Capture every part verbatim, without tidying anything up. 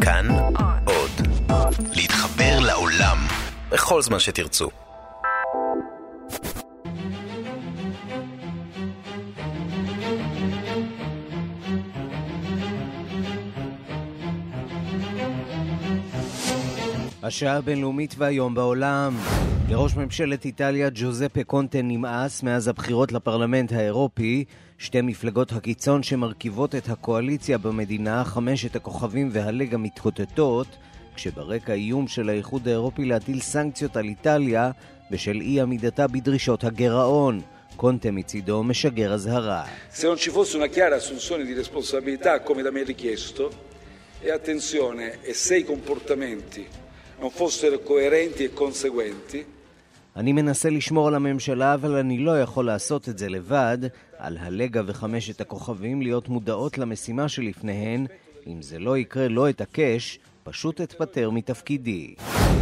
כאן עוד. להתחבר לעולם בכל זמן שתרצו. השעה הבינלאומית והיום בעולם. לראש ממשלת איטליה ג'וזפה קונטה נמאס מאז הבחירות לפרלמנט האירופי. שתי מפלגות הקיצון שמרכיבות את הקואליציה במדינה, חמשת הכוכבים והליגה מתקוטטות, כשברקע איום של האיחוד האירופי להטיל סנקציות על איטליה בשל אי עמידתה בדרישות הגירעון. קונטה מצידו משגר הזהרה. Se non ci fosse una chiara assunzione di responsabilità come da me richiesto, e attenzione, e se i comportamenti non fossero coerenti e conseguenti. אני מנסה לשמור על הממשלה, אבל אני לא יכול לעשות את זה לבד. על הליגה וחמשת הכוכבים להיות מודעות למשימה שלפניהן. אם זה לא יקרה, לא אתעקש, פשוט אתפטר מתפקידי.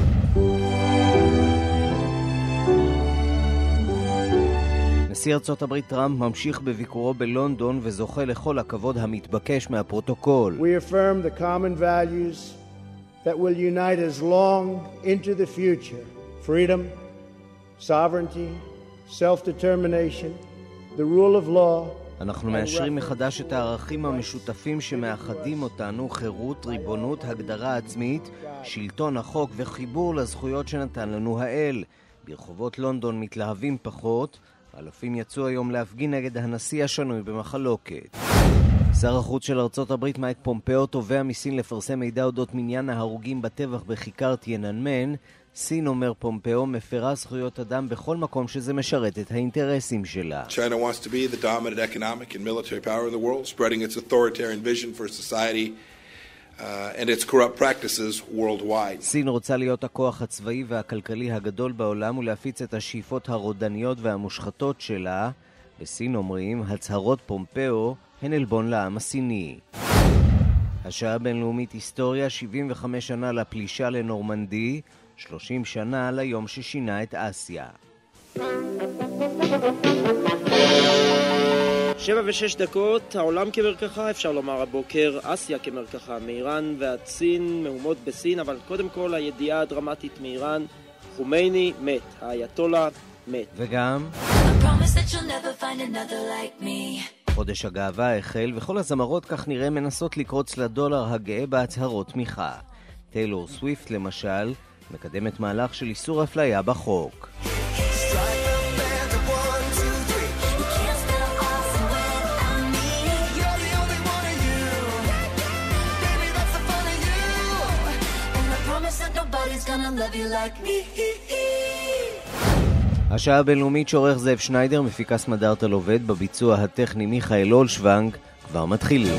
נשיא ארצות הברית טראמפ ממשיך בביקורו בלונדון וזוכה לכל הכבוד המתבקש מהפרוטוקול. We affirm the common values that will unite us long into the future. Freedom, sovereignty, self-determination, the rule of law. אנחנו מאשרים מחדש את הערכים המשותפים שמאחדים אותנו, חירות, ריבונות, הגדרה עצמית, שלטון החוק וחיבור לזכויות שנתן לנו האל. ברחובות לונדון מתלהבים פחות, אלפים יצאו היום להפגין נגד הנשיא השנוי במחלוקת. שר החוץ של ארצות הברית מייק פומפאו תובע מסין לפרסם מידע אודות מניין ההרוגים בטבח בכיכר טיאננמן. סין, אומר פומפאו, מפרה זכויות אדם בכל מקום שזה משרת את האינטרסים שלה. China wants to be the dominant economic and military power in the world, spreading its authoritarian vision for society uh, and its corrupt practices worldwide. סין רוצה להיות הכוח הצבאי והכלכלי הגדול בעולם ולהפיץ את השאיפות הרודניות והמושחתות שלה. בסין אומרים, הצהרות פומפאו הן אלבון לעם הסיני. השעה הבינלאומית היסטוריה, שבעים וחמש שנה לפלישה לנורמנדי, שלושים שנה ליום ששינה את אסיה. שבע ושש דקות, העולם כמרקחה, אפשר לומר הבוקר, אסיה כמרקחה, מאיראן ועד סין, מהומות בסין, אבל קודם כל הידיעה הדרמטית מאיראן, חומייני מת, האייתולה מת. וגם חודש הגאווה החל, וכל הזמרות כך נראה מנסות לקרוץ לדולר הגאה בהצהרות תמיכה. טיילור סוויפט למשל מקדמת מהלך של איסור אפליה בחוק. השעה הבינלאומית שעורך זאב שניידר, מפיקה סמדארטה לובד, בביצוע הטכני מיכאל אולשוונג, כבר מתחילים.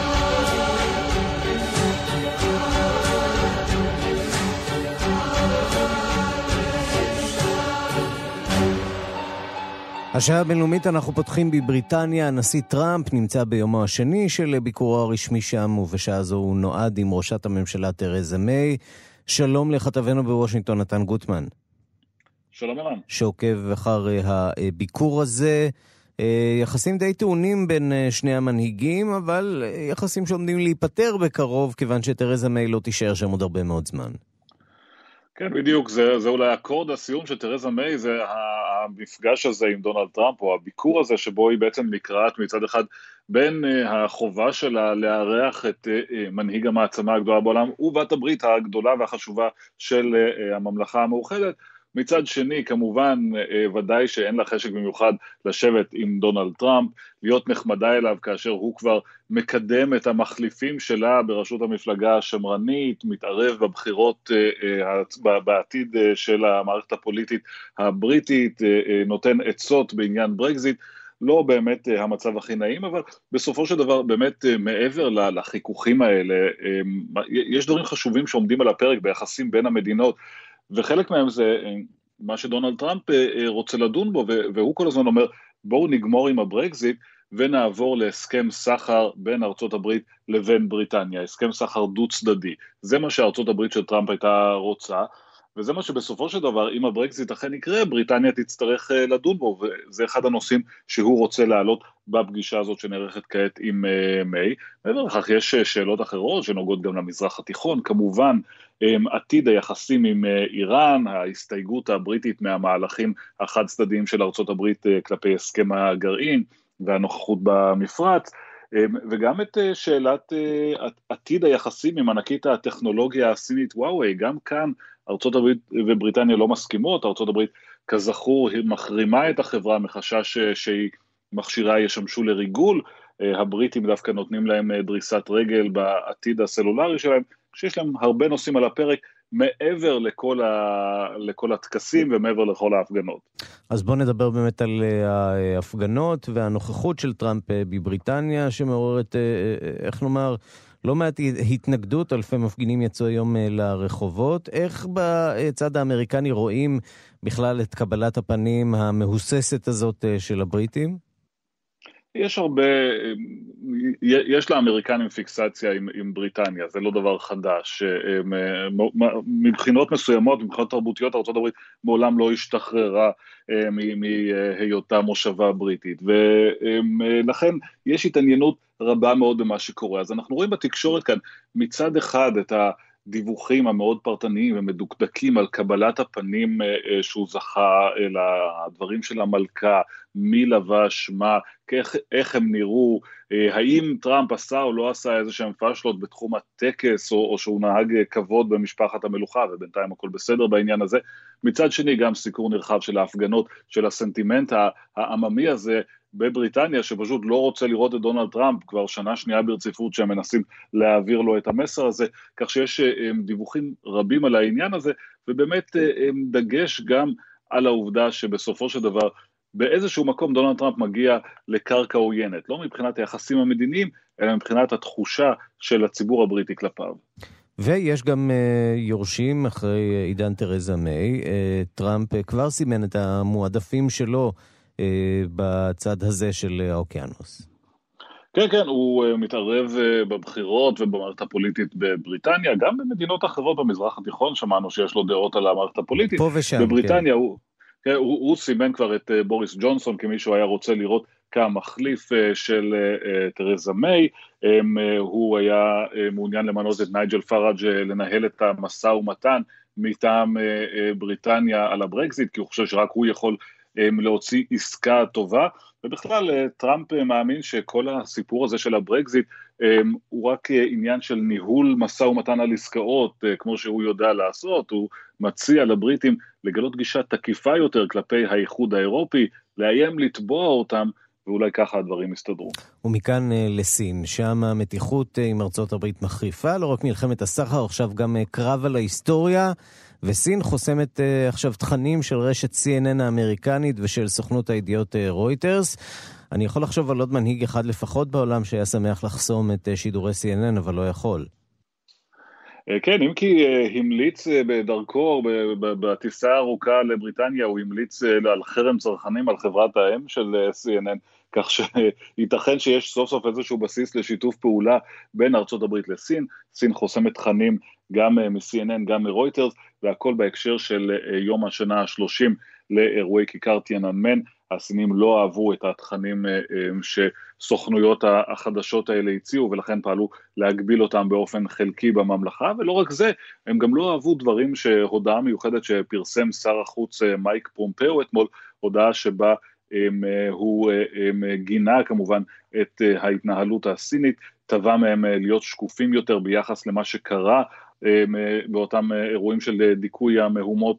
השעה הבינלאומית אנחנו פותחים בבריטניה. הנשיא טראמפ נמצא ביומו השני של ביקורו הרשמי שם, ובשעה זו הוא נועד עם ראשת הממשלה תרזה מיי. שלום לכתבנו בוושינגטון נתן גוטמן. שלום אלן. שעוקב אחר הביקור הזה. יחסים די טעונים בין שני המנהיגים, אבל יחסים שעומדים להיפטר בקרוב, כיוון שתרזה מיי לא תישאר שם עוד הרבה מאוד זמן. כן, בדיוק, זה, זה אולי אקורד הסיום של תרזה מיי, זה המפגש הזה עם דונלד טראמפ, או הביקור הזה שבו היא בעצם נקראת מצד אחד בין החובה שלה לארח את מנהיג המעצמה הגדולה בעולם, ובת הברית הגדולה והחשובה של הממלכה המאוחדת. מצד שני, כמובן, ודאי שאין לה חשק במיוחד לשבת עם דונלד טראמפ, להיות נחמדה אליו כאשר הוא כבר מקדם את המחליפים שלה בראשות המפלגה השמרנית, מתערב בבחירות בעתיד של המערכת הפוליטית הבריטית, נותן עצות בעניין ברקזיט, לא באמת המצב הכי נעים, אבל בסופו של דבר באמת מעבר לחיכוכים האלה, יש דברים חשובים שעומדים על הפרק ביחסים בין המדינות, וחלק מהם זה מה שדונלד טראמפ רוצה לדון בו, והוא כל הזמן אומר, בואו נגמור עם הברקזיט, ונעבור להסכם סחר בין ארצות הברית לבין בריטניה, הסכם סחר דו צדדי. זה מה שארצות הברית של טראמפ הייתה רוצה, וזה מה שבסופו של דבר, אם הברקזיט אכן יקרה, בריטניה תצטרך לדון בו, וזה אחד הנושאים שהוא רוצה להעלות בפגישה הזאת שנערכת כעת עם מיי. מעבר לכך יש שאלות אחרות שנוגעות גם למזרח התיכון, כמובן עתיד היחסים עם איראן, ההסתייגות הבריטית מהמהלכים החד צדדיים של ארצות הברית כלפי הסכם הגרעין והנוכחות במפרץ, וגם את שאלת עתיד היחסים עם ענקית הטכנולוגיה הסינית וואווי. גם כאן ארצות הברית ובריטניה לא מסכימות, ארצות הברית כזכור היא מחרימה את החברה מחשש שהיא מכשירה ישמשו לריגול, הבריטים דווקא נותנים להם דריסת רגל בעתיד הסלולרי שלהם, כשיש להם הרבה נושאים על הפרק, מעבר לכל, ה... לכל התקסים ומעבר לכל ההפגנות. אז בואו נדבר באמת על ההפגנות והנוכחות של טראמפ בבריטניה, שמעוררת, איך נאמר, לא מעט התנגדות, אלפי מפגינים יצאו היום לרחובות. איך בצד האמריקני רואים בכלל את קבלת הפנים המהוססת הזאת של הבריטים? יש הרבה, יש לאמריקנים פיקסציה עם, עם בריטניה, זה לא דבר חדש. מבחינות מסוימות, מבחינות תרבותיות, ארצות הברית מעולם לא השתחררה מהיותה מושבה בריטית, ולכן יש התעניינות רבה מאוד במה שקורה. אז אנחנו רואים בתקשורת כאן מצד אחד את הדיווחים המאוד פרטניים ומדוקדקים על קבלת הפנים שהוא זכה, אל הדברים של המלכה, מי לבש מה, איך, איך הם נראו, האם טראמפ עשה או לא עשה איזה שהם פשלות בתחום הטקס, או, או שהוא נהג כבוד במשפחת המלוכה, ובינתיים הכל בסדר בעניין הזה. מצד שני גם סיקור נרחב של ההפגנות, של הסנטימנט העממי הזה בבריטניה, שפשוט לא רוצה לראות את דונלד טראמפ, כבר שנה שנייה ברציפות שהם מנסים להעביר לו את המסר הזה, כך שיש דיווחים רבים על העניין הזה, ובאמת דגש גם על העובדה שבסופו של דבר, באיזשהו מקום דונלד טראמפ מגיע לקרקע עוינת, לא מבחינת היחסים המדיניים, אלא מבחינת התחושה של הציבור הבריטי כלפיו. ויש גם uh, יורשים אחרי עידן תרזה מיי, uh, טראמפ uh, כבר סימן את המועדפים שלו uh, בצד הזה של האוקיינוס. כן, כן, הוא uh, מתערב uh, בבחירות ובמערכת הפוליטית בבריטניה, גם במדינות אחרות במזרח התיכון, שמענו שיש לו דעות על המערכת הפוליטית. פה ושם, בבריטניה כן. הוא... הוא, הוא סימן כבר את בוריס ג'ונסון כמי שהוא היה רוצה לראות כמחליף של תרזה מיי, הוא היה מעוניין למנות את נייג'ל פאראג' לנהל את המשא ומתן מטעם בריטניה על הברקזיט, כי הוא חושב שרק הוא יכול להוציא עסקה טובה, ובכלל טראמפ מאמין שכל הסיפור הזה של הברקזיט הוא רק עניין של ניהול משא ומתן על עסקאות, כמו שהוא יודע לעשות. הוא מציע לבריטים לגלות גישה תקיפה יותר כלפי האיחוד האירופי, לאיים לתבוע אותם, ואולי ככה הדברים יסתדרו. ומכאן לסין, שם המתיחות עם ארצות הברית מחריפה, לא רק מלחמת הסחר, עכשיו גם קרב על ההיסטוריה, וסין חוסמת עכשיו תכנים של רשת סי אן אן האמריקנית ושל סוכנות הידיעות רויטרס. אני יכול לחשוב על עוד מנהיג אחד לפחות בעולם שהיה שמח לחסום את שידורי סי אן אן, אבל לא יכול. כן, אם כי המליץ בדרכו, בטיסה הארוכה לבריטניה, הוא המליץ על חרם צרכנים על חברת האם של סי אן אן, כך שייתכן שיש סוף סוף איזשהו בסיס לשיתוף פעולה בין ארצות הברית לסין. סין חוסמת תכנים גם מ-סי אן אן, גם מרויטרס, והכל בהקשר של יום השנה ה-שלושים לאירועי כיכר תיאננמן. הסינים לא אהבו את התכנים שסוכנויות החדשות האלה הציעו, ולכן פעלו להגביל אותם באופן חלקי בממלכה, ולא רק זה, הם גם לא אהבו דברים שהודעה מיוחדת שפרסם שר החוץ מייק פומפאו אתמול, הודעה שבה הוא גינה כמובן את ההתנהלות הסינית, טבע מהם להיות שקופים יותר ביחס למה שקרה באותם אירועים של דיכוי המהומות,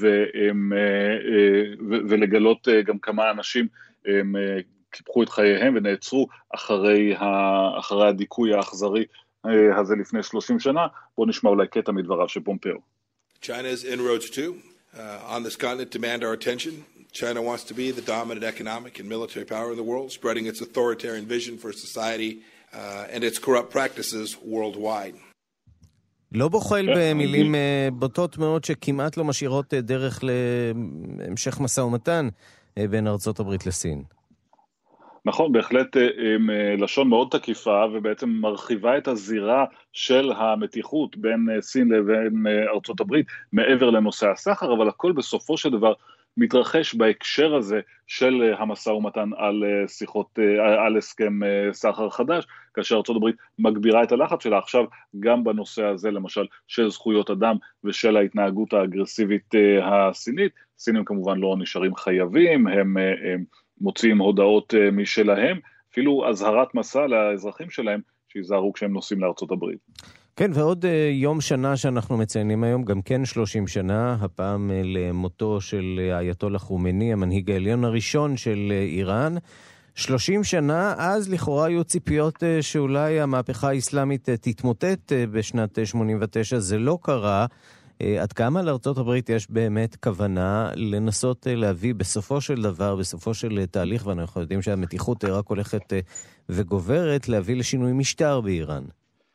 ולגלות גם כמה אנשים קיפחו את חייהם ונעצרו אחרי אחרי הדיכוי האכזרי הזה לפני שלושים שנה. בואו נשמע אולי קטע מדבריו של פומפאו. China's inroads too uh, on this continent demand our attention. China wants to be the dominant economic and military power in the world, spreading its authoritarian vision for society uh, and its corrupt practices worldwide. לא בוחל במילים בוטות מאוד שכמעט לא משאירות דרך להמשך משא ומתן בין ארצות הברית לסין. נכון, בהחלט עם לשון מאוד תקיפה, ובעצם מרחיבה את הזירה של המתיחות בין סין לבין ארצות הברית, מעבר לנושא הסחר, אבל הכל בסופו של דבר מתרחש בהקשר הזה של המשא ומתן על שיחות, על הסכם סחר חדש, כאשר ארצות הברית מגבירה את הלחץ שלה עכשיו גם בנושא הזה, למשל של זכויות אדם ושל ההתנהגות האגרסיבית הסינית. סינים כמובן לא נשארים חייבים, הם, הם מוציאים הודעות משלהם, אפילו הזהרת מסע לאזרחים שלהם שיזהרו כשהם נוסעים לארצות הברית. כן, ועוד יום שנה שאנחנו מציינים היום, גם כן שלושים שנה, הפעם למותו של האייתולה חומייני, המנהיג העליון הראשון של איראן. שלושים שנה, אז לכאורה היו ציפיות שאולי המהפכה האסלאמית תתמוטט בשנת שמונים ותשע, זה לא קרה. עד כמה לארצות הברית יש באמת כוונה לנסות להביא בסופו של דבר, בסופו של תהליך, ואנחנו יודעים שהמתיחות רק הולכת וגוברת, להביא לשינוי משטר באיראן?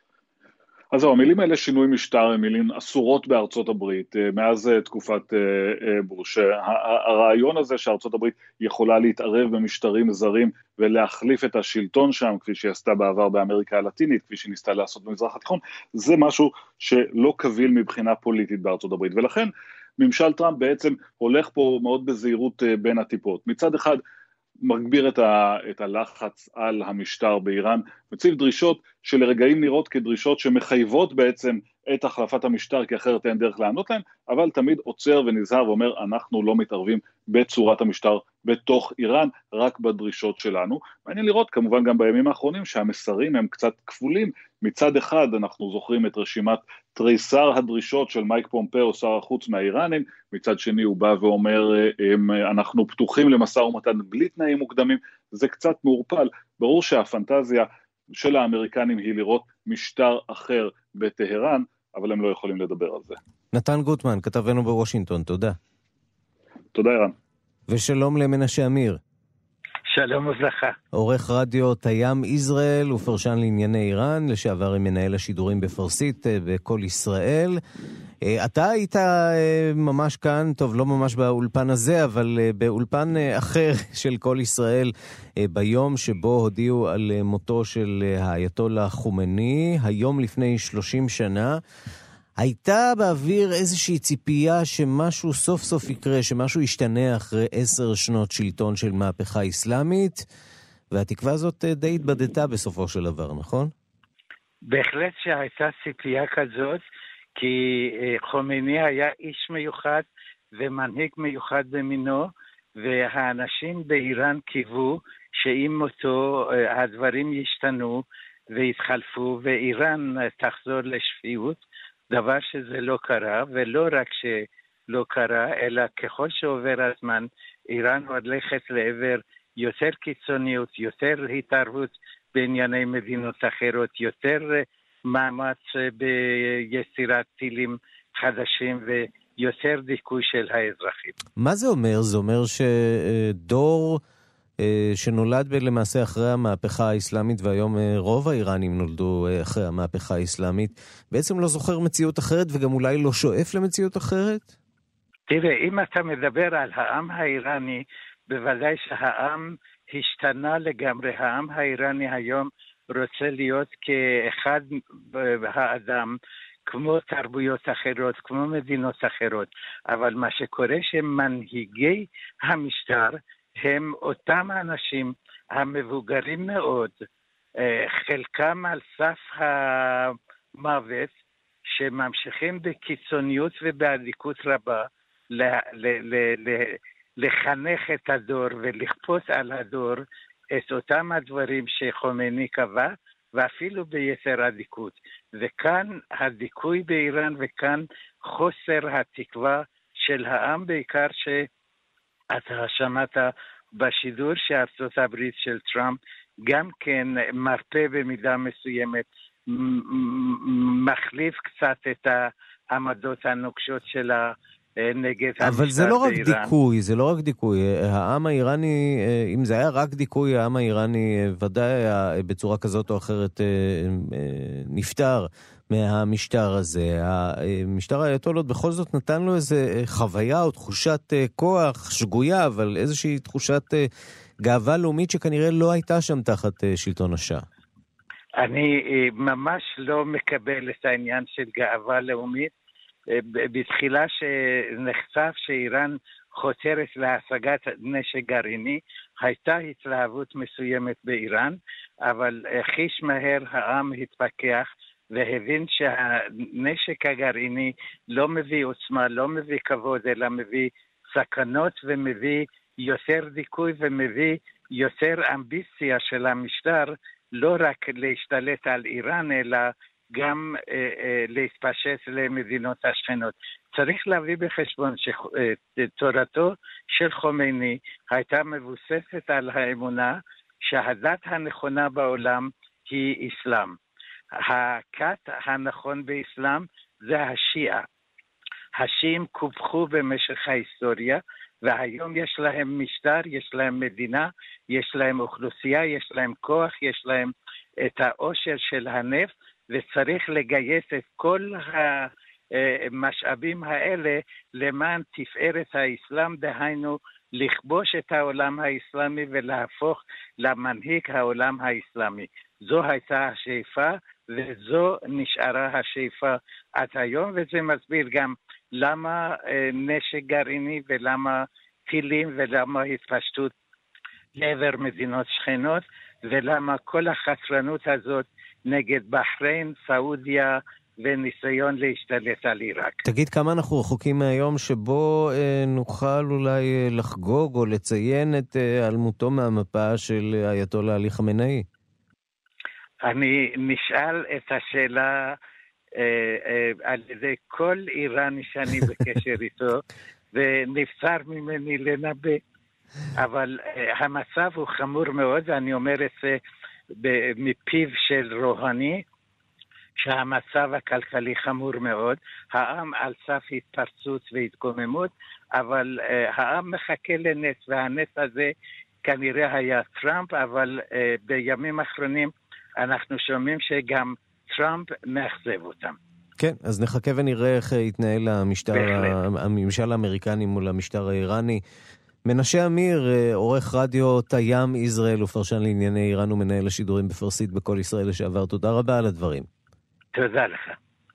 אז המילים האלה, שינוי משטר, הם מילים אסורות בארצות הברית, מאז תקופת בוש. הרעיון הזה שארצות הברית יכולה להתערב במשטרים זרים ולהחליף את השלטון שם, כפי שהיא עשתה בעבר באמריקה הלטינית, כפי שהיא ניסתה לעשות במזרח התיכון, זה משהו שלא קביל מבחינה פוליטית בארצות הברית. ולכן ממשל טראמפ בעצם הולך פה מאוד בזהירות בין הטיפות. מצד אחד, מגביר את, ה, את הלחץ על המשטר באיראן, מציב דרישות שלרגעים נראות כדרישות שמחייבות בעצם את החלפת המשטר, כי אחרת אין דרך לענות להם, אבל תמיד עוצר ונזהר ואומר, אנחנו לא מתערבים בצורת המשטר בתוך איראן, רק בדרישות שלנו. מעניין לראות כמובן גם בימים האחרונים שהמסרים הם קצת כפולים. מצד אחד אנחנו זוכרים את רשימת תריסר הדרישות של מייק פומפאו, שר החוץ מהאיראנים, מצד שני הוא בא ואומר, אנחנו פתוחים למשא ומתן בלי תנאים מוקדמים, זה קצת מעורפל. ברור שהפנטזיה של האמריקנים היא לראות משטר אחר בטהרן, אבל הם לא יכולים לדבר על זה. נתן גוטמן, כתבנו בוושינגטון, תודה. תודה אירן. ושלום למנשה אמיר. שלום וברכה. עורך רדיו תיים ישראל ופרשן לענייני איראן, לשעבר מנהל השידורים בפרסית בכל ישראל. אתה היית ממש כאן, טוב לא ממש באולפן הזה, אבל באולפן אחר של כל ישראל, ביום שבו הודיעו על מותו של האייתולה חומייני, היום לפני שלושים שנה. הייתה באוויר איזושהי ציפייה שמשהו סוף סוף יקרה, שמשהו ישתנה אחרי עשר שנות שלטון של מהפכה אסלאמית, והתקווה הזאת די התבדתה בסופו של דבר, נכון? בהחלט שהייתה ציפייה כזאת, כי חומייני היה איש מיוחד ומנהיג מיוחד במינו, והאנשים באיראן קיוו שעם מותו הדברים ישתנו והתחלפו, ואיראן תחזור לשפיות, דבר שזה לא קרה, ולא רק שלא קרה, אלא ככל שעובר הזמן, איראן הולכת לעבר יותר קיצוניות, יותר התערבות בענייני מדינות אחרות, יותר מאמץ ביצירת טילים חדשים ויותר דיכוי של האזרחים. מה זה אומר? זה אומר שדור שנולד למעשה אחרי המהפכה האסלאמית, והיום רוב האיראנים נולדו אחרי המהפכה האסלאמית, בעצם לא זוכר מציאות אחרת וגם אולי לא שואף למציאות אחרת? תראה, אם אתה מדבר על העם האיראני, בוודאי שהעם השתנה לגמרי. העם האיראני היום רוצה להיות כאחד האדם, כמו תרבויות אחרות, כמו מדינות אחרות. אבל מה שקורה שמנהיגי המשטר הם אותם האנשים המבוגרים מאוד, חלקם על סף המוות, שממשיכים בקיצוניות ובעדיקות רבה לחנך את הדור ולכפות על הדור את אותם הדברים שחומייני קבע, ואפילו ביתר עדיקות. וכאן הדיכוי באיראן, וכאן חוסר התקווה של העם, בעיקר שאתה שמעת בשידור שארצות הברית של טראמפ גם כן מרפא במידה מסוימת, מחליף קצת את העמדות הנוקשות של נגד המשטר באיראן. אבל זה לא רק דיכוי, זה לא רק דיכוי. העם האיראני, אם זה היה רק דיכוי, העם האיראני ודאי היה בצורה כזאת או אחרת נפטר מהמשטר הזה. המשטר האייתולות בכל זאת נתן לו איזו חוויה או תחושת כוח שגויה, אבל איזושהי תחושת גאווה לאומית שכנראה לא הייתה שם תחת שלטון השאה. אני ממש לא מקבל את העניין של גאווה לאומית. בתחילה שנחשף שאיראן חותרת להשגת נשק גרעיני, הייתה התלהבות מסוימת באיראן, אבל חיש מהר העם התפכח והבין שהנשק הגרעיני לא מביא עוצמה, לא מביא כבוד, אלא מביא סכנות ומביא יותר דיכוי ומביא יותר אמביציה של המשטר, לא רק להשתלט על איראן, אלא גם אה, אה, להתפשט למדינות השכנות. צריך להביא בחשבון שתורתו של חומייני הייתה מבוססת על האמונה שהדת הנכונה בעולם היא אסלאם. הכת הנכון באסלאם זה השיעה. השיעים קופחו במשך ההיסטוריה, והיום יש להם משטר, יש להם מדינה, יש להם אוכלוסייה, יש להם כוח, יש להם את העושר של הנפט, וצריך לגייס את כל המשאבים האלה למען תפארת האסלאם, דהיינו לכבוש את העולם האסלאמי ולהפוך למנהיג העולם האסלאמי. זו הייתה השאיפה, וזו נשארה השאיפה עד היום, וזה מסביר גם למה נשק גרעיני ולמה טילים ולמה התפשטות לעבר מדינות שכנות, ולמה כל החתרנות הזאת נגד בחריין, סעודיה וניסיון להשתלט על עיראק. תגיד, כמה אנחנו רחוקים מהיום שבו אה, נוכל אולי לחגוג או לציין את אה, אלמותו מהמפה של אייתוללה עלי חמינאי? אני נשאל את השאלה אה, אה, על ידי כל איראני שאני בקשר איתו, ונבצר ממני לנבא. אבל אה, המצב הוא חמור מאוד, ואני אומר את זה מפיו של רוהני, שהמצב הכלכלי חמור מאוד, העם על סף התפרצות והתקוממות, אבל uh, העם מחכה לנס, והנס הזה כנראה היה טראמפ, אבל uh, בימים האחרונים אנחנו שומעים שגם טראמפ מאכזב אותם. כן, אז נחכה ונראה איך יתנהל המשטר, הממשל האמריקני מול המשטר האיראני. מנשה אמיר, עורך רדיו תיים ישראל ופרשן לענייני איראן ומנהל השידורים בפרסית בכל ישראל לשעבר. תודה רבה על הדברים. תודה לך.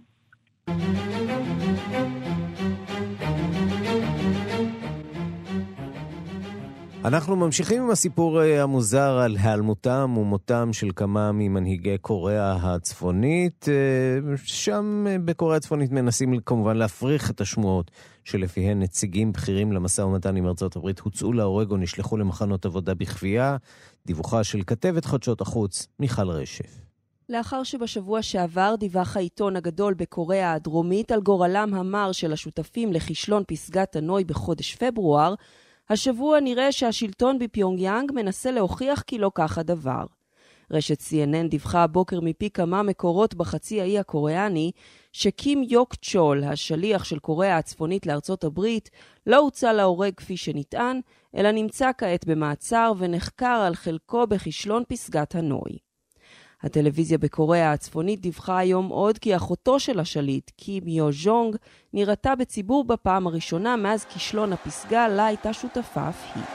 אנחנו ממשיכים עם הסיפור המוזר על היעלמותם ומותם של כמה ממנהיגי קוריאה הצפונית. שם בקוריאה הצפונית מנסים כמובן להפריך את השמועות שלפיהן נציגים בכירים למשא ומתן עם ארצות הברית הוצאו להורג או נשלחו למחנות עבודה בכפייה. דיווחה של כתבת חדשות החוץ מיכל רשף. לאחר שבשבוע שעבר דיווח העיתון הגדול בקוריאה הדרומית על גורלם המר של השותפים לכישלון פסגת הנוי בחודש פברואר, השבוע נראה שהשלטון בפיונגיאנג מנסה להוכיח כי לא כך הדבר. רשת סי אן אן דיווחה הבוקר מפי כמה מקורות בחצי האי הקוריאני שקים יוק צ'ול, השליח של קוריאה הצפונית לארצות הברית, לא הוצא להורג כפי שנטען, אלא נמצא כעת במעצר ונחקר על חלקו בכישלון פסגת הנוי. הטלוויזיה בקוריאה הצפונית דיווחה היום עוד כי אחותו של השליט, קים יו ז'ונג, נראתה בציבור בפעם הראשונה מאז כישלון הפסגה לה הייתה שותפה אף היא.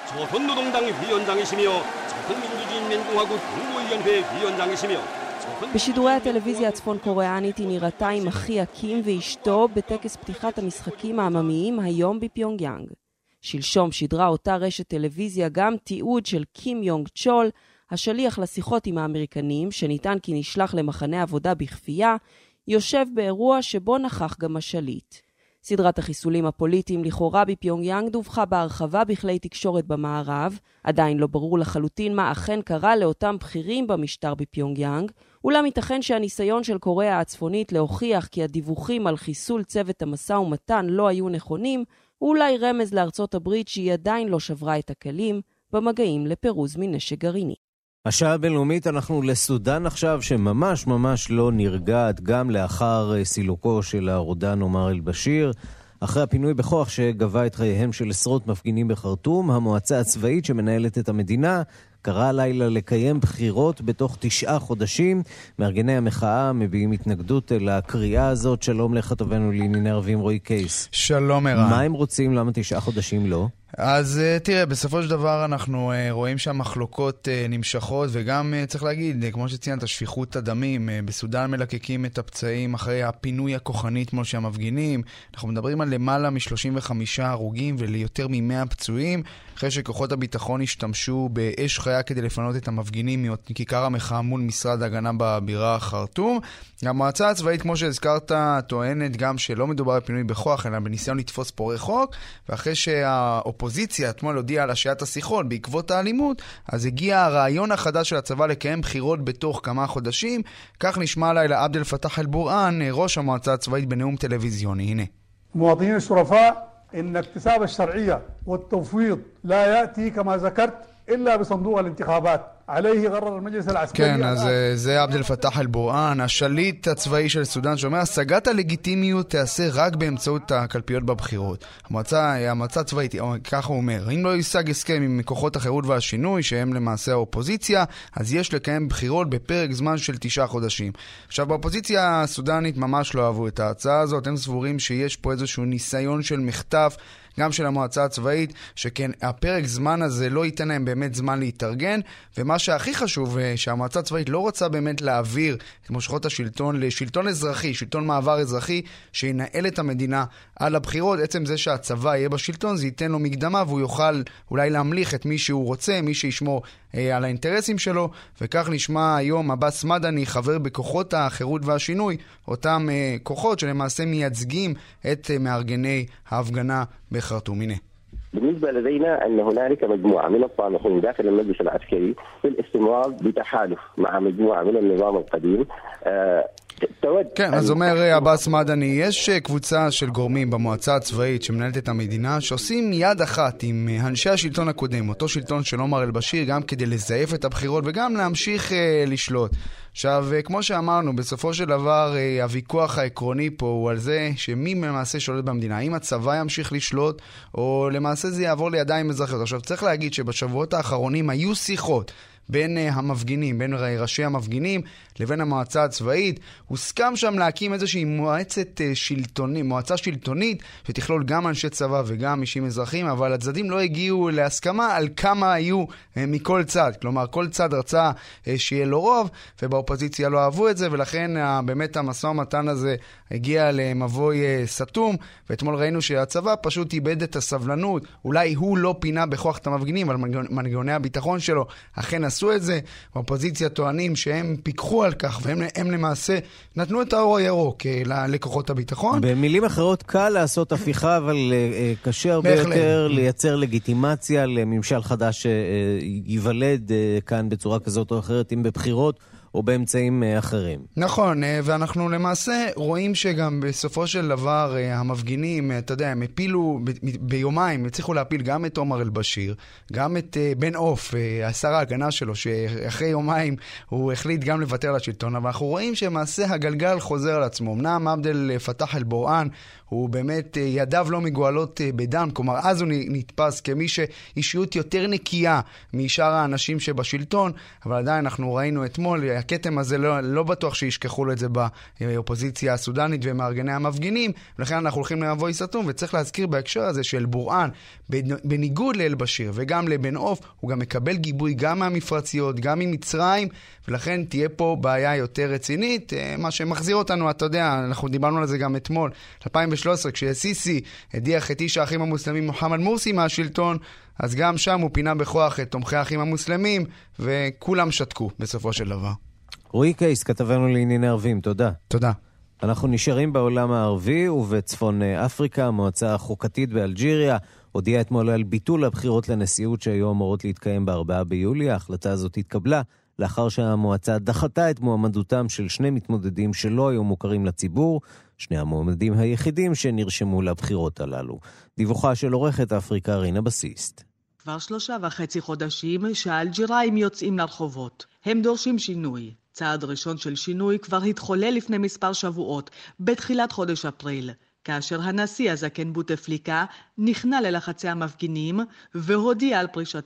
בשידורי הטלוויזיה הצפון קוריאנית היא נראתה עם אחי קים ואשתו בטקס פתיחת המשחקים העממיים היום בפיונגיאנג. שלשום שידרה אותה רשת טלוויזיה גם תיעוד של קים יונג צ'ול, השליח לשיחות עם האמריקנים, שניתן כי נשלח למחנה עבודה בכפייה, יושב באירוע שבו נכח גם השליט. סדרת החיסולים הפוליטיים לכאורה בפיונגיאנג דווחה בהרחבה בכלי תקשורת במערב, עדיין לא ברור לחלוטין מה אכן קרה לאותם בכירים במשטר בפיונגיאנג, אולם ייתכן שהניסיון של קוריאה הצפונית להוכיח כי הדיווחים על חיסול צוות המשא ומתן לא היו נכונים, ואולי רמז לארצות הברית שהיא עדיין לא שברה את הכלים במגעים לפירוז מנשק גרעיני. השעה הבינלאומית, אנחנו לסודן עכשיו, שממש ממש לא נרגעת גם לאחר סילוקו של הרודן עומר אל-בשיר. אחרי הפינוי בכוח שגבה את חייהם של עשרות מפגינים בחרטום, המועצה הצבאית שמנהלת את המדינה קרא הלילה לקיים בחירות בתוך תשעה חודשים. מארגני המחאה מביאים התנגדות אל הקריאה הזאת. שלום לך, טובנו לענייני ערבים רועי קייס. שלום ערן. מה הם רוצים? למה תשעה חודשים לא? אז תראה, בסופו של דבר אנחנו רואים שהמחלוקות נמשכות, וגם צריך להגיד, כמו שציינת, שפיכות הדמים. בסודן מלקקים את הפצעים אחרי הפינוי הכוחני כמו שהמפגינים. אנחנו מדברים על למעלה מ-שלושים וחמישה הרוגים וליותר מ-מאה פצועים, אחרי שכוחות הביטחון השתמשו באש חיה כדי לפנות את המפגינים מכיכר המחאה מול משרד ההגנה בבירה חרטום. המועצה הצבאית, כמו שהזכרת, טוענת גם שלא מדובר בפינוי בכוח, אלא בניסיון לתפוס פורעי חוק, ואחרי שהאופוזיציה אתמול הודיעה על השעיית השיחות בעקבות האלימות, אז הגיע הרעיון החדש של הצבא לקיים בחירות בתוך כמה חודשים. כך נשמע לילה עבד אל פתח אל בוראן, ראש המועצה הצבאית, בנאום טלוויזיוני. הנה. مواطنين الشرفاء ان اكتساب الشرعية والتوفيض لا يأتي كما ذكرت إلا بصندوق الانتخابات. عليه قرر المجلس العسكري. כן, אז זה עבד אל פתח אל בוראן, השליט הצבאי של סודן, שאומר, השגת הלגיטימיות תעשה רק באמצעות הקלפיות בבחירות. המועצה, המועצה הצבאית, ככה הוא אומר, אם לא יושג הסכם עם כוחות החירות והשינוי, שהם למעשה האופוזיציה, אז יש לקיים בחירות בפרק זמן של תשעה חודשים. עכשיו, באופוזיציה הסודנית ממש לא אהבו את ההצעה הזאת, הם סבורים שיש פה איזשהו ניסיון של מחטף, גם של המועצה הצבאית, שכן הפרק זמן הזה לא ייתן להם באמת זמן להתארגן, ומה שהכי חשוב, שהמועצה הצבאית לא רוצה באמת להעביר את מושכות השלטון לשלטון אזרחי, שלטון מעבר אזרחי, שינהל את המדינה על הבחירות. עצם זה שהצבא יהיה בשלטון, זה ייתן לו מקדמה, והוא יוכל אולי להמליך את מי שהוא רוצה, מי שישמור אה, על האינטרסים שלו, וכך נשמע היום עבאס מדני, חבר בכוחות החירות והשינוי, אותם אה, כוחות שלמעשה מייצגים את אה, מארגני ההפגנה בחרטום. הנה. بالنسبة لدينا أن هنالك مجموعة من الطامحين داخل المجلس العسكري في الاستمرار بتحالف مع مجموعة من النظام القديم. כן, אז אומר עבאס מדני, יש קבוצה של גורמים במועצה הצבאית שמנהלת את המדינה, שעושים יד אחת עם אנשי השלטון הקודם, אותו שלטון של עומר אל-בשיר, גם כדי לזייף את הבחירות וגם להמשיך אה, לשלוט. עכשיו, כמו שאמרנו, בסופו של דבר אה, הוויכוח העקרוני פה הוא על זה שמי למעשה שולט במדינה, האם הצבא ימשיך לשלוט או למעשה זה יעבור לידיים אזרחיות. עכשיו, צריך להגיד שבשבועות האחרונים היו שיחות בין המפגינים, בין ראשי המפגינים לבין המועצה הצבאית. הוסכם שם להקים איזושהי מועצת שלטונית, מועצה שלטונית שתכלול גם אנשי צבא וגם אישים אזרחים, אבל הצדדים לא הגיעו להסכמה על כמה היו מכל צד. כלומר, כל צד רצה שיהיה לו רוב, ובאופוזיציה לא אהבו את זה, ולכן באמת המשא ומתן הזה הגיע למבוי סתום, ואתמול ראינו שהצבא פשוט איבד את הסבלנות. אולי הוא לא פינה בכוח את המפגינים, אבל מנגנוני הביטחון שלו אכן עשו את זה. האופוזיציה טוענים שהם פיקחו על כך, והם הם למעשה נתנו את האור הירוק לכוחות הביטחון. במילים אחרות, קל לעשות הפיכה, אבל קשה הרבה יותר לייצר לגיטימציה לממשל חדש שיוולד כאן בצורה כזאת או אחרת, אם בבחירות או באמצעים אחרים. נכון, ואנחנו למעשה רואים שגם בסופו של דבר המפגינים, אתה יודע, הם הפילו ב- ביומיים, הצליחו להפיל גם את עומר אל-בשיר, גם את בן אוף, השר ההגנה שלו, שאחרי יומיים הוא החליט גם לוותר לשלטון, אבל אנחנו רואים שמעשה הגלגל חוזר על עצמו. אמנם עבד אל פתח אל בוראן, הוא באמת ידיו לא מגואלות בדם, כלומר אז הוא נתפס כמי שאישיות יותר נקייה משאר האנשים שבשלטון, אבל עדיין אנחנו ראינו אתמול, הכתם הזה לא, לא בטוח שישכחו לו את זה באופוזיציה הסודנית ומארגני המפגינים, ולכן אנחנו הולכים למבוי סתום, וצריך להזכיר בהקשר הזה של בוראן, בניגוד לאל-בשיר וגם לבן אוף, הוא גם מקבל גיבוי גם מהמפרציות, גם ממצרים, ולכן תהיה פה בעיה יותר רצינית, מה שמחזיר אותנו, אתה יודע, אנחנו דיברנו על זה גם אתמול, אלפיים ושלוש עשרה, כשסיסי הדיח את איש האחים המוסלמים מוחמד מורסי מהשלטון, אז גם שם הוא פינה בכוח את תומכי האחים המוסלמים, וכולם שתקו בסופו של דבר. רועי קייס, כתבנו לענייני ערבים, תודה. תודה. אנחנו נשארים בעולם הערבי ובצפון אפריקה. המועצה החוקתית באלג'יריה הודיעה אתמול על ביטול הבחירות לנשיאות שהיו אמורות להתקיים ב-ארבעה ביולי. ההחלטה הזאת התקבלה לאחר שהמועצה דחתה את מועמדותם של שני מתמודדים שלא היו מוכרים לציבור, שני המועמדים היחידים שנרשמו לבחירות הללו. דיווחה של עורכת אפריקה רינה בסיסט. כבר שלושה וחצי חודשים שהאלג'יראים יוצאים לרחובות. הם דורשים שינוי. צעד ראשון של שינוי כבר התחולל לפני מספר שבועות, בתחילת חודש אפריל, כאשר הנשיא הזקן בוטפליקה נכנע ללחצי המפגינים והודיע על פרישתו.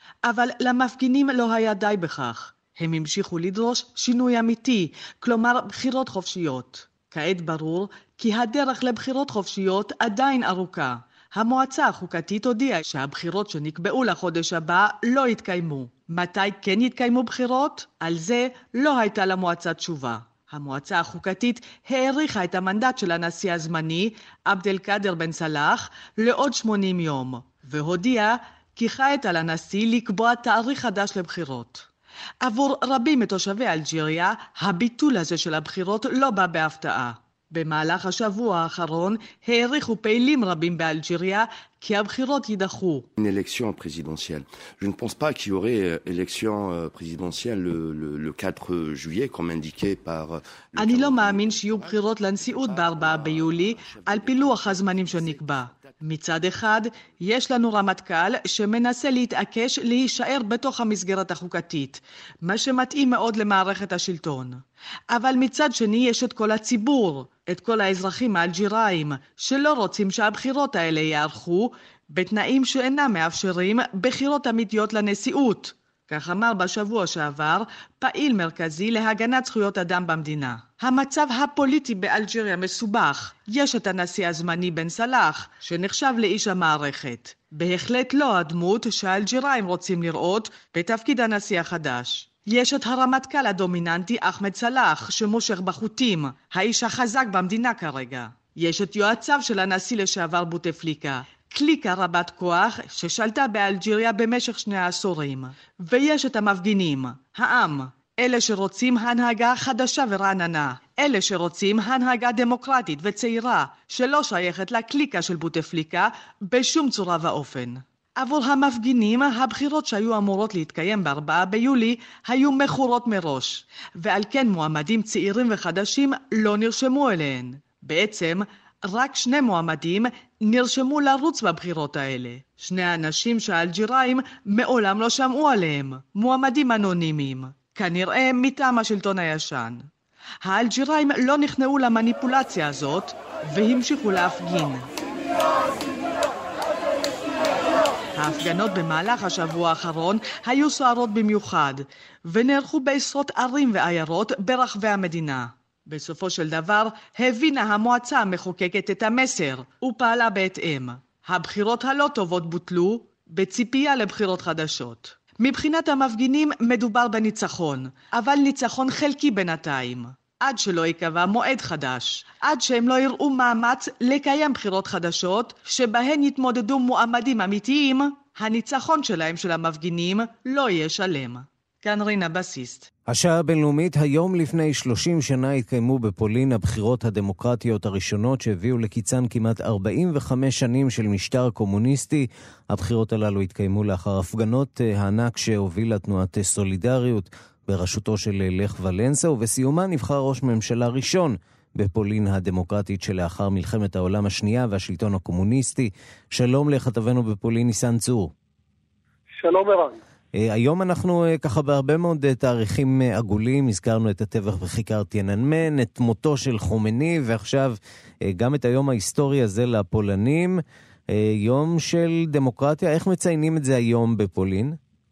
אבל למפגינים לא היה די בכך. הם המשיכו לדרוש שינוי אמיתי, כלומר בחירות חופשיות. כעת ברור כי הדרך לבחירות חופשיות עדיין ארוכה. המועצה החוקתית הודיעה שהבחירות שנקבעו לחודש הבא לא יתקיימו. מתי כן יתקיימו בחירות? על זה לא הייתה למועצה תשובה. המועצה החוקתית העריכה את המנדט של הנשיא הזמני, עבד אל קאדר בן סלאח, לעוד שמונים יום, והודיעה כי כעת על הנשיא לקבוע תאריך חדש לבחירות. עבור רבים מתושבי אלג'יריה, הביטול הזה של הבחירות לא בא בהפתעה. במהלך השבוע האחרון העריכו פעילים רבים באלג'יריה כי הבחירות יידחו. Une élection présidentielle. Je ne pense pas qu'il y aurait élection présidentielle le, le, le quatre juillet, comme indiqué par... אני לא מאמין שיהיו בחירות לנשיאות ב-ארבעה ביולי על פילוח הזמנים שנקבע. מצד אחד, יש לנו רמטכ"ל שמנסה להתעקש להישאר בתוך המסגרת החוקתית, מה שמתאים מאוד למערכת השלטון. אבל מצד שני יש את כל הציבור, את כל האזרחים האלג'יראים, שלא רוצים שהבחירות האלה יערכו, בתנאים שאינם מאפשרים בחירות אמיתיות לנשיאות. כך אמר בשבוע שעבר פעיל מרכזי להגנת זכויות אדם במדינה. המצב הפוליטי באלג'יריה מסובך. יש את הנשיא הזמני בן סלאח, שנחשב לאיש המערכת. בהחלט לא הדמות שהאלג'יראים רוצים לראות בתפקיד הנשיא החדש. יש את הרמטכ"ל הדומיננטי אחמד סלאח, שמושך בחוטים, האיש החזק במדינה כרגע. יש את יועציו של הנשיא לשעבר בוטפליקה, קליקה רבת כוח ששלטה באלג'יריה במשך שני העשורים. ויש את המפגינים, העם, אלה שרוצים הנהגה חדשה ורעננה, אלה שרוצים הנהגה דמוקרטית וצעירה, שלא שייכת לקליקה של בוטפליקה בשום צורה ואופן. עבור המפגינים, הבחירות שהיו אמורות להתקיים ב-ארבעה ביולי היו מכורות מראש, ועל כן מועמדים צעירים וחדשים לא נרשמו אליהן. בעצם, רק שני מועמדים נרשמו לרוץ בבחירות האלה. שני האנשים שהאלג'יראים מעולם לא שמעו עליהם, מועמדים אנונימיים, כנראה מטעם השלטון הישן. האלג'יראים לא נכנעו למניפולציה הזאת והמשיכו להפגין. ההפגנות במהלך השבוע האחרון היו סוערות במיוחד, ונערכו בעשרות ערים ועיירות ברחבי המדינה. בסופו של דבר הבינה המועצה המחוקקת את המסר ופעלה בהתאם. הבחירות הלא טובות בוטלו בציפייה לבחירות חדשות. מבחינת המפגינים מדובר בניצחון, אבל ניצחון חלקי בינתיים. עד שלא יקבע מועד חדש, עד שהם לא יראו מאמץ לקיים בחירות חדשות שבהן יתמודדו מועמדים אמיתיים, הניצחון שלהם של המפגינים לא יהיה שלם. כאן רינה בסיסט. השעה הבינלאומית, היום לפני שלושים שנה התקיימו בפולין הבחירות הדמוקרטיות הראשונות שהביאו לקיצן כמעט ארבעים וחמש שנים של משטר קומוניסטי. הבחירות הללו התקיימו לאחר הפגנות הענק שהובילה תנועת סולידריות בראשותו של לך ולנסה, ובסיומה נבחר ראש ממשלה ראשון בפולין הדמוקרטית שלאחר מלחמת העולם השנייה והשלטון הקומוניסטי. שלום לכתבנו בפולין ניסן צור. שלום ערן. היום אנחנו ככה בהרבה מאוד תאריכים עגולים, הזכרנו את הטבח בכיכר טיאננמן, את מותו של חומני, ועכשיו גם את היום ההיסטורי הזה לפולנים, יום של דמוקרטיה. איך מציינים את זה היום בפולין?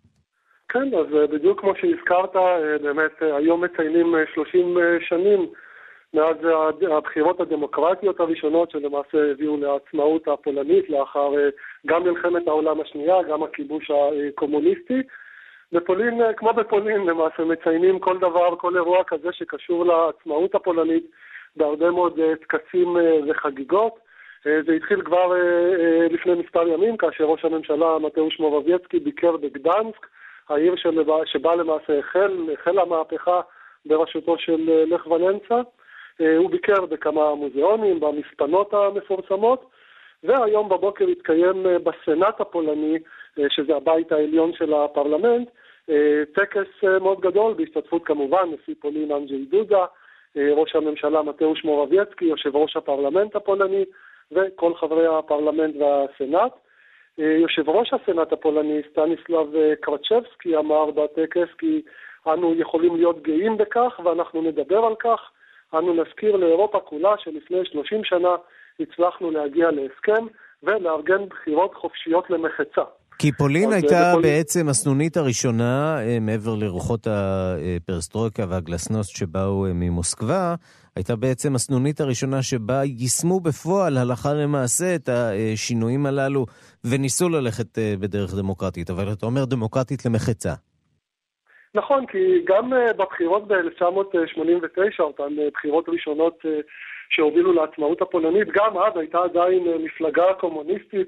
כן, אז בדיוק כמו שהזכרת, באמת היום מציינים שלושים שנים מאז הבחירות הדמוקרטיות הראשונות שלמעשה הביאו לעצמאות הפולנית לאחר גם מלחמת העולם השנייה, גם הכיבוש הקומוניסטי. בפולין, כמו בפולין, למעשה מציינים כל דבר, כל אירוע כזה שקשור לעצמאות הפולנית בהרבה מאוד טקסים וחגיגות. זה התחיל כבר לפני מספר ימים, כאשר ראש הממשלה מתאוש מורבייצקי ביקר בגדנסק, העיר שבה למעשה החל, החל המהפכה בראשותו של לך ולנסה. הוא ביקר בכמה מוזיאונים, במספנות המפורסמות, והיום בבוקר התקיים בסנאט הפולני, שזה הבית העליון של הפרלמנט, טקס מאוד גדול, בהשתתפות כמובן נשיא פולין אנג'י דודה, ראש הממשלה מתאוש מורבייצקי, יושב ראש הפרלמנט הפולני, וכל חברי הפרלמנט והסנאט. יושב ראש הסנאט הפולני, סטניסלב קרצ'בסקי, אמר בטקס כי אנו יכולים להיות גאים בכך ואנחנו נדבר על כך. אנו נזכיר לאירופה כולה שלפני שלושים שנה הצלחנו להגיע להסכם ולארגן בחירות חופשיות למחצה. כי פולין הייתה בעצם הסנונית הראשונה, מעבר לרוחות הפרסטרויקה והגלסנוסט שבאו ממוסקבה, הייתה בעצם הסנונית הראשונה שבה יישמו בפועל הלכה למעשה את השינויים הללו, וניסו ללכת בדרך דמוקרטית, אבל אתה אומר דמוקרטית למחצה. נכון, כי גם בבחירות ב-אלף תשע מאות שמונים ותשע, אותן בחירות ראשונות שהובילו לעצמאות הפולנית, גם אז הייתה עדיין מפלגה קומוניסטית,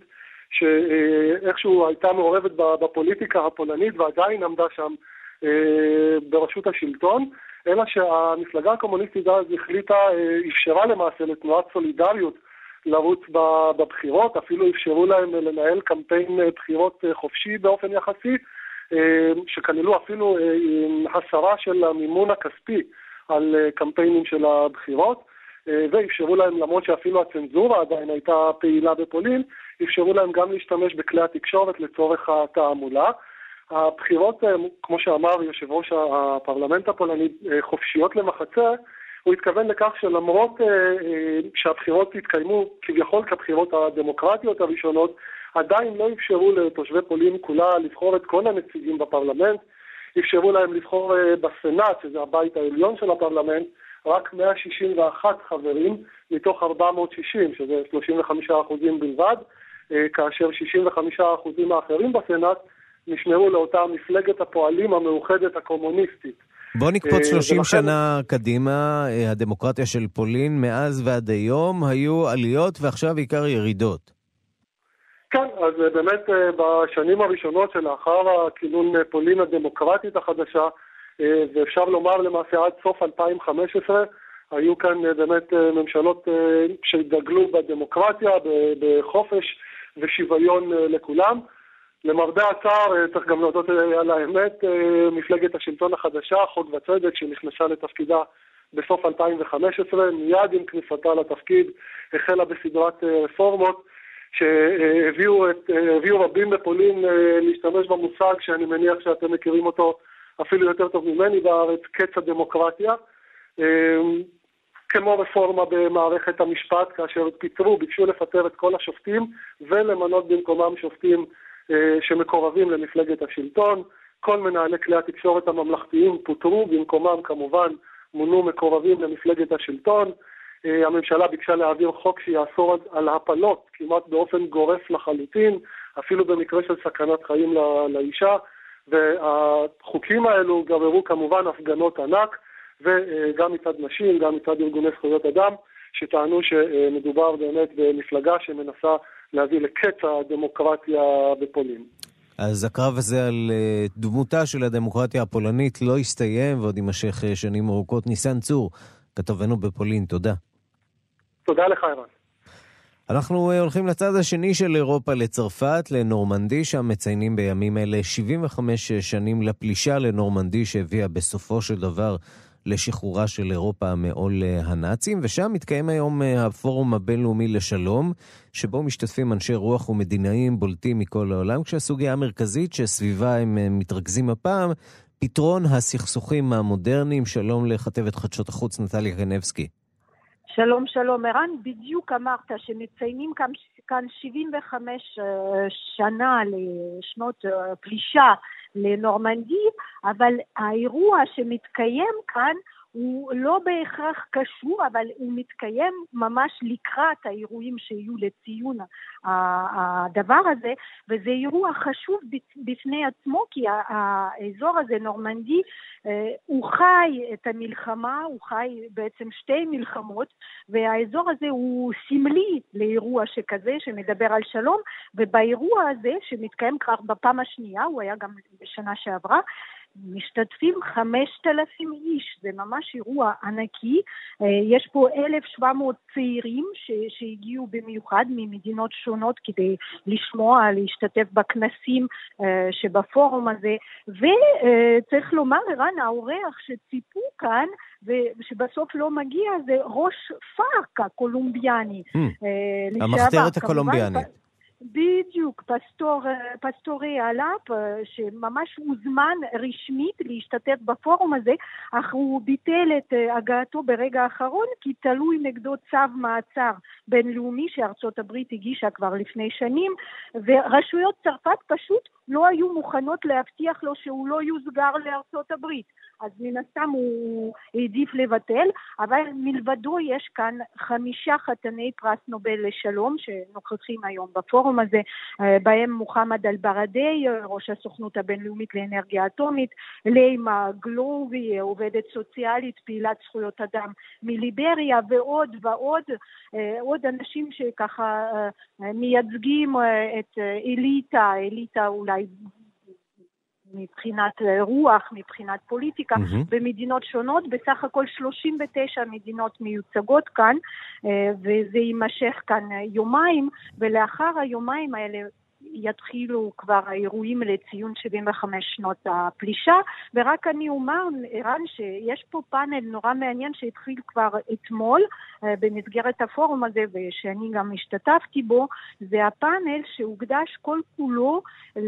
שאיכשהו הייתה מעורבת בפוליטיקה הפולנית ועדיין עמדה שם בראשות השלטון, אלא שהמפלגה הקומוניסטית אז החליטה, אפשרה למעשה לתנועת סולידריות לרוץ בבחירות, אפילו אפשרו להם לנהל קמפיין בחירות חופשי באופן יחסי, שכללו אפילו הסרה של המימון הכספי על קמפיינים של הבחירות, ואפשרו להם, למרות שאפילו הצנזורה עדיין הייתה פעילה בפולין, אפשרו להם גם להשתמש בכלי התקשורת לצורך התעמולה. הבחירות, כמו שאמר יושב ראש הפרלמנט הפולני, חופשיות למחצה, הוא התכוון לכך שלמרות שהבחירות התקיימו כביכול כבחירות הדמוקרטיות הראשונות, עדיין לא אפשרו לתושבי פולין כולה לבחור את כל הנציגים בפרלמנט, אפשרו להם לבחור בסנאט, שזה הבית העליון של הפרלמנט, רק מאה שישים ואחת חברים מתוך ארבע מאות ושישים, שזה שלושים וחמישה אחוזים בלבד, כאשר שישים וחמישה אחוזים האחרים בסנאט נשמרו לאותה מפלגת הפועלים המאוחדת הקומוניסטית. בוא נקפוץ שלושים שנה קדימה, הדמוקרטיה של פולין מאז ועד היום היו עליות ועכשיו עיקר ירידות. כן, אז באמת בשנים הראשונות שלאחר הכינון פולין הדמוקרטית החדשה, ואפשר לומר למעשה עד סוף אלפיים וחמש עשרה, היו כאן באמת ממשלות שדגלו בדמוקרטיה, בחופש ושוויון לכולם. למרבה הצער, צריך גם להודות על האמת, מפלגת השלטון החדשה, חוק וצדק, שנכנסה לתפקידה בסוף אלפיים וחמש עשרה, מיד עם כניסתה לתפקיד, החלה בסדרת רפורמות, שהביאו את, הביאו רבים בפולין להשתמש במושג שאני מניח שאתם מכירים אותו אפילו יותר טוב ממני בארץ, קץ הדמוקרטיה, כמו רפורמה במערכת המשפט, כאשר פיטרו, ביקשו לפטר את כל השופטים ולמנות במקומם שופטים שמקורבים למפלגת השלטון. כל מנהלי כלי התקשורת הממלכתיים פוטרו, במקומם כמובן מונו מקורבים למפלגת השלטון. הממשלה ביקשה להעביר חוק שיאסור על הפלות כמעט באופן גורף לחלוטין, אפילו במקרה של סכנת חיים לאישה, והחוקים האלו גררו כמובן הפגנות ענק, וגם מצד נשים, גם מצד ארגוני זכויות אדם, שטענו שמדובר באמת במפלגה שמנסה להביא לקץ הדמוקרטיה בפולין. אז הקרב הזה על דמותה של הדמוקרטיה הפולנית לא הסתיים ועוד יימשך שנים ארוכות. ניסן צור, כתבנו בפולין, תודה. תודה לך, אירן. אנחנו הולכים לצד השני של אירופה, לצרפת, לנורמנדי, שם מציינים בימים אלה שבעים וחמש שנים לפלישה לנורמנדי, שהביאה בסופו של דבר לשחרורה של אירופה מעול הנאצים, ושם מתקיים היום הפורום הבינלאומי לשלום, שבו משתתפים אנשי רוח ומדינאים בולטים מכל העולם, כשהסוגיה המרכזית שסביבה הם מתרכזים הפעם, פתרון הסכסוכים המודרניים. שלום לכתבת חדשות החוץ נטליה קנבסקי. שלום שלום, ערן, בדיוק אמרת שמציינים כאן, כאן שבעים וחמש שנה לשנות פלישה לנורמנדי, אבל האירוע שמתקיים כאן הוא לא בהכרח קשור, אבל הוא מתקיים ממש לקראת האירועים שיהיו לציון הדבר הזה, וזה אירוע חשוב בפני עצמו, כי האזור הזה, נורמנדי, הוא חי את המלחמה, הוא חי בעצם שתי מלחמות, והאזור הזה הוא סמלי לאירוע שכזה, שמדבר על שלום, ובאירוע הזה, שמתקיים כבר בפעם השנייה, הוא היה גם בשנה שעברה, משתתפים חמשת אלפים איש, זה ממש אירוע ענקי. יש פה אלף שבע מאות צעירים ש- שהגיעו במיוחד ממדינות שונות כדי לשמוע, להשתתף בכנסים שבפורום הזה, וצריך לומר, ערן, האורח שציפו כאן ושבסוף לא מגיע זה ראש פארק הקולומביאני. המחתרת הקולומביאנית. בדיוק, פסטור, פסטורי אלאפ, שממש הוזמן רשמית להשתתף בפורום הזה, אך הוא ביטל את הגעתו ברגע האחרון, כי תלוי נגדו צו מעצר בינלאומי שארצות הברית הגישה כבר לפני שנים, ורשויות צרפת פשוט לא היו מוכנות להבטיח לו שהוא לא יוסגר לארצות הברית. אז מן הסתם הוא העדיף לבטל, אבל מלבדו יש כאן חמישה חתני פרס נובל לשלום שנוכחים היום בפורום הזה, בהם מוחמד אל-ברדעי, ראש הסוכנות הבינלאומית לאנרגיה אטומית, לימה גלובי, עובדת סוציאלית, פעילת זכויות אדם מליבריה, ועוד ועוד, עוד אנשים שככה מייצגים את אליטה, אליטה אולי מבחינת רוח, מבחינת פוליטיקה, mm-hmm. במדינות שונות, בסך הכל שלושים ותשע מדינות מיוצגות כאן, וזה יימשך כאן יומיים, ולאחר היומיים האלה יתחילו כבר האירועים לציון שבעים וחמש שנות הפלישה, ורק אני אומר, ערן, שיש פה פאנל נורא מעניין שהתחיל כבר אתמול במסגרת הפורום הזה, ושאני גם השתתפתי בו, זה הפאנל שהוקדש כל כולו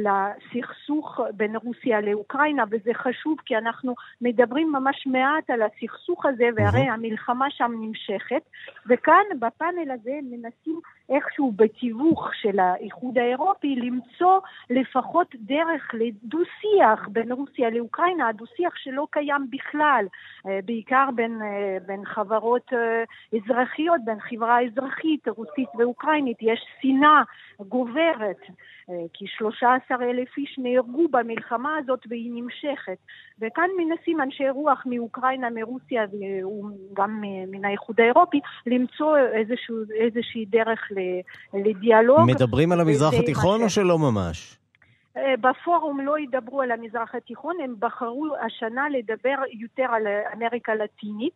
לסכסוך בין רוסיה לאוקראינה, וזה חשוב כי אנחנו מדברים ממש מעט על הסכסוך הזה, והרי המלחמה שם נמשכת, וכאן בפאנל הזה מנסים איכשהו בתיווך של האיחוד האירופי למצוא לפחות דרך לדו-שיח בין רוסיה לאוקראינה, הדו-שיח שלא קיים בכלל, בעיקר בין, בין חברות אזרחיות, בין חברה אזרחית, רוסית ואוקראינית, יש שנאה גוברת, כי שלושה עשר אלף איש נהרגו במלחמה הזאת והיא נמשכת, וכאן מנסים אנשי רוח מאוקראינה, מרוסיה וגם מן האיחוד האירופי למצוא איזשהו, איזושהי דרך לדיאלוג. מדברים על המזרח התיכון או שלא ממש? בפורום לא ידברו על המזרח התיכון, הם בחרו השנה לדבר יותר על אמריקה לטינית,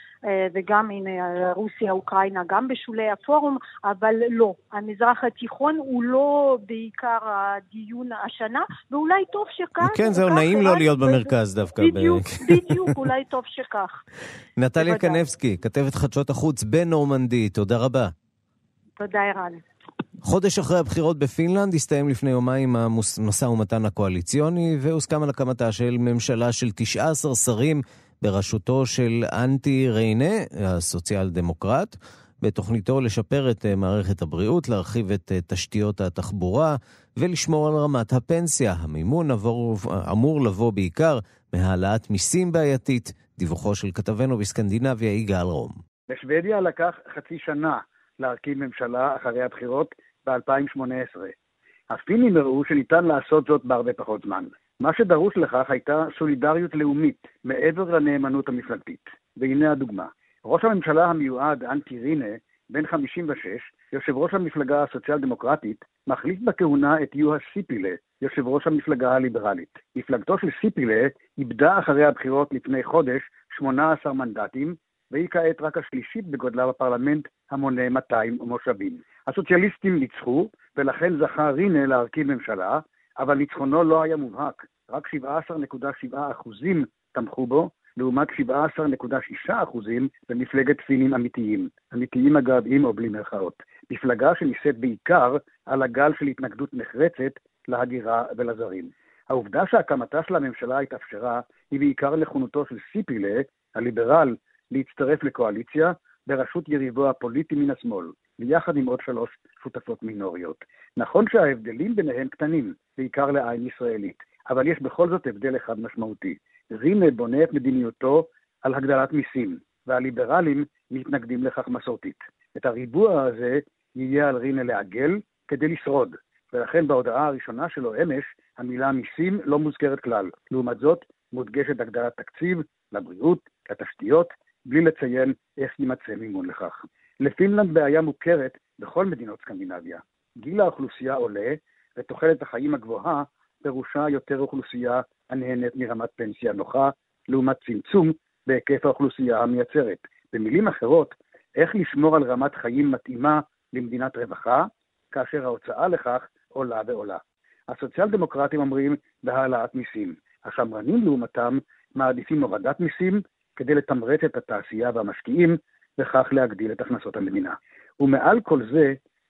וגם עם רוסיה, אוקראינה, גם בשולי הפורום, אבל לא. המזרח התיכון הוא לא בעיקר הדיון השנה, ואולי טוב שכך. כן, זהו, נעים לא להיות במרכז דווקא. בדיוק, בדיוק, אולי טוב שכך. נטליה קנבסקי, כתבת חדשות החוץ בנורמנדי, תודה רבה. תודה, ערן. חודש אחרי הבחירות בפינלנד הסתיים לפני יומיים המשא ומתן הקואליציוני, והוסכם על הקמתה של ממשלה של תשעה עשר שרים, בראשותו של אנטי ריינה, הסוציאל דמוקרט, בתוכניתו לשפר את מערכת הבריאות, להרחיב את תשתיות התחבורה ולשמור על רמת הפנסיה. המימון עבור, אמור לבוא בעיקר מהעלאת מיסים בעייתית, דיווחו של כתבנו בסקנדינביה יגאל רום. בשוודיה לקח חצי שנה להרכיב ממשלה אחרי הבחירות ב-אלפיים שמונה עשרה. הפינים הראו שניתן לעשות זאת בהרבה פחות זמן. מה שדרוש לכך הייתה סולידריות לאומית מעבר לנאמנות המפלגתית. והנה הדוגמה. ראש הממשלה המיועד אנטי רינה, בן חמישים ושש, יושב ראש המפלגה הסוציאל דמוקרטית, מחליף בכהונה את יוהה סיפילה, יושב ראש המפלגה הליברלית. מפלגתו של סיפילה איבדה אחרי הבחירות לפני חודש שמונה עשר מנדטים, והיא כעת רק השלישית בגודלה בפרלמנט המונה מאתיים מושבים. הסוציאליסטים ניצחו, ולכן זכה רינה להרכיב ממשלה, אבל ניצחונו לא היה מובהק. רק שבעה עשר נקודה שבעה אחוזים תמכו בו, לעומת שבעה עשר נקודה שישה אחוזים במפלגת פינים אמיתיים. אמיתיים אגב עם או בלי מרכאות. מפלגה שניסית בעיקר על הגל של התנגדות נחרצת להגירה ולזרים. העובדה שהקמתה של הממשלה התאפשרה היא בעיקר נכונותו של סיפילה, הליברל, להצטרף לקואליציה בראשות יריבו הפוליטי מן השמאל, ביחד עם עוד שלוש שותפות מינוריות. נכון שההבדלים ביניהם קטנים, בעיקר לעין ישראלית, אבל יש בכל זאת הבדל אחד משמעותי. רינה בונה את מדיניותו על הגדלת מיסים, והליברלים מתנגדים לכך מסורתית. את הריבוע הזה יהיה על רינה לעגל כדי לשרוד, ולכן בהודעה הראשונה שלו אמש, המילה מיסים לא מוזכרת כלל. לעומת זאת, מודגשת הגדלת תקציב לבריאות, לתשתיות, בלי לציין איך יימצא מימון לכך. לפינלנד בעיה מוכרת בכל מדינות סקנדינביה. גיל האוכלוסייה עולה, ותוחלת החיים הגבוהה פירושה יותר אוכלוסייה הנהנית מרמת פנסיה נוחה, לעומת צמצום בהיקף האוכלוסייה המייצרת. במילים אחרות, איך לשמור על רמת חיים מתאימה למדינת רווחה, כאשר ההוצאה לכך עולה ועולה. הסוציאל דמוקרטים אומרים בהעלאת מיסים. השמרנים לעומתם מעדיפים הורדת מיסים כדי לתמרץ את התעשייה והמשקיעים, וכך להגדיל את הכנסות המדינה. ומעל כל זה,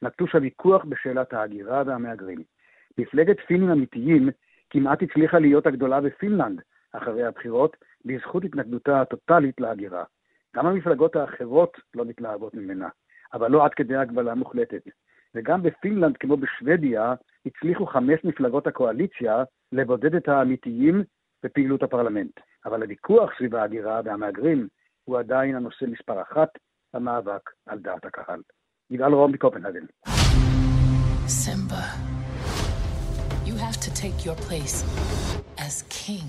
נטוש הוויכוח בשאלת ההגירה והמהגרים. מפלגת פינים אמיתיים כמעט הצליחה להיות הגדולה בפינלנד אחרי הבחירות, בזכות התנגדותה הטוטלית להגירה. גם המפלגות האחרות לא מתלהבות ממנה, אבל לא עד כדי הגבלה מוחלטת. וגם בפינלנד, כמו בשוודיה, הצליחו חמש מפלגות הקואליציה לבודד את האמיתיים בפעילות הפרלמנט. אבל הוויכוח סביב ההגירה והמהגרים הוא עדיין הנושא מספר אחת במאבק על דעת הקהל. יגאל רום מקופנהגן. Simba, you have to take your place as king.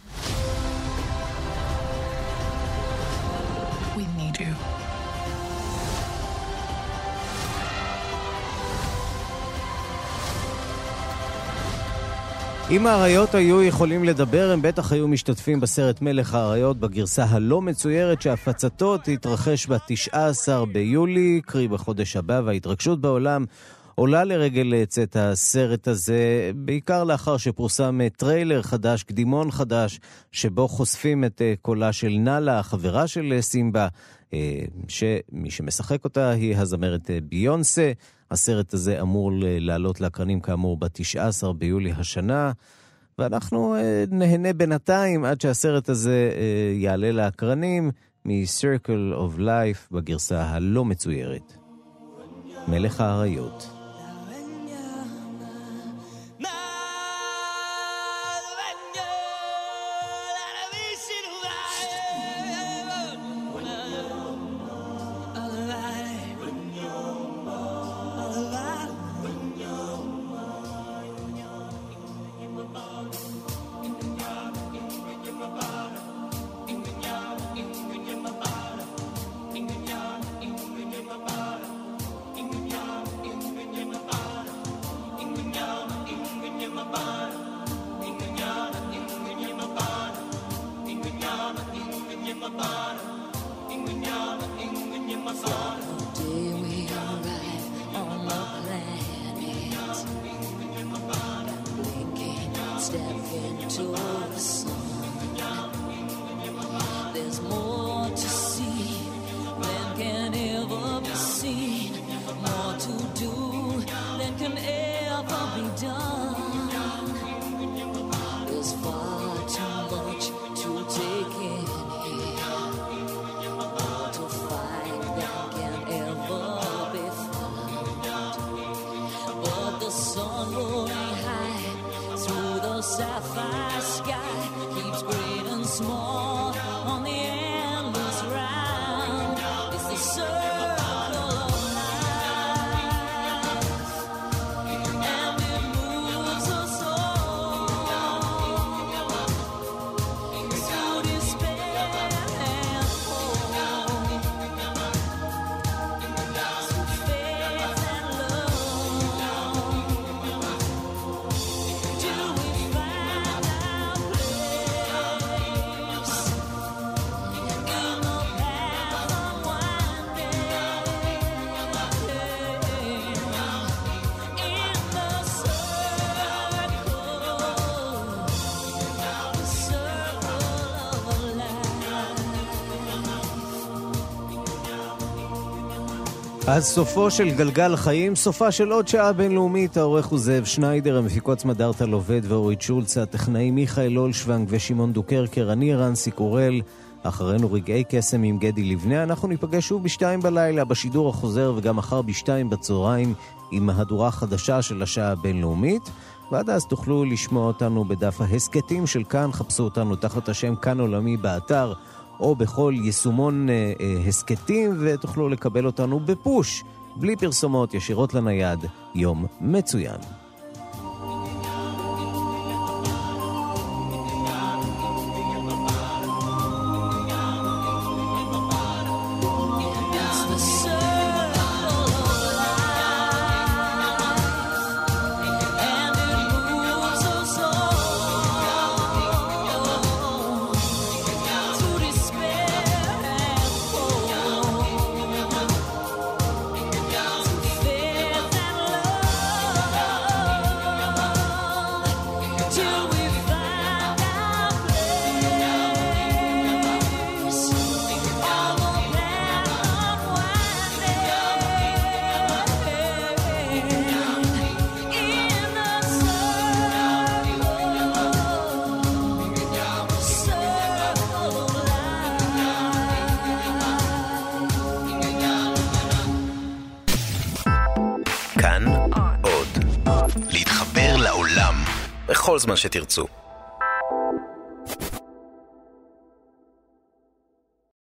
We need you. אם האריות היו יכולים לדבר, הם בטח היו משתתפים בסרט מלך האריות בגרסה הלא מצוירת שהפצתו תתרחש ב-תשעה עשר ביולי, קרי בחודש הבא, וההתרגשות בעולם עולה לרגל צאת הסרט הזה, בעיקר לאחר שפורסם טריילר חדש, קדימון חדש, שבו חושפים את קולה של נאלה, החברה של סימבה, שמי שמשחק אותה היא הזמרת ביונסה. הסרט הזה אמור לעלות לאקרנים כאמור ב-תשעה עשר ביולי השנה, ואנחנו נהנה בינתיים עד שהסרט הזה יעלה לאקרנים מ-Circle of Life בגרסה הלא מצוירת. מלך האריות. אז סופו של גלגל חיים, סופה של עוד שעה בינלאומית. העורך הוא זאב שניידר, המפיקות סמדארטה לובד ואורית שולץ, הטכנאי מיכאל אולשוונג ושמעון דוקרקר, אני רנסי קורל. אחרינו רגעי קסם עם גדי לבנה. אנחנו ניפגש שוב בשתיים בלילה בשידור החוזר, וגם מחר בשתיים בצהריים עם מהדורה חדשה של השעה הבינלאומית. ועד אז תוכלו לשמוע אותנו בדף ההסקטים של כאן, חפשו אותנו תחת השם כאן עולמי באתר או בכל יישומון אה, אה, הסקטים, ותוכלו לקבל אותנו בפוש, בלי פרסומות, ישירות לנייד. יום מצוין. כאן עוד. להתחבר לעולם בכל זמן שתרצו.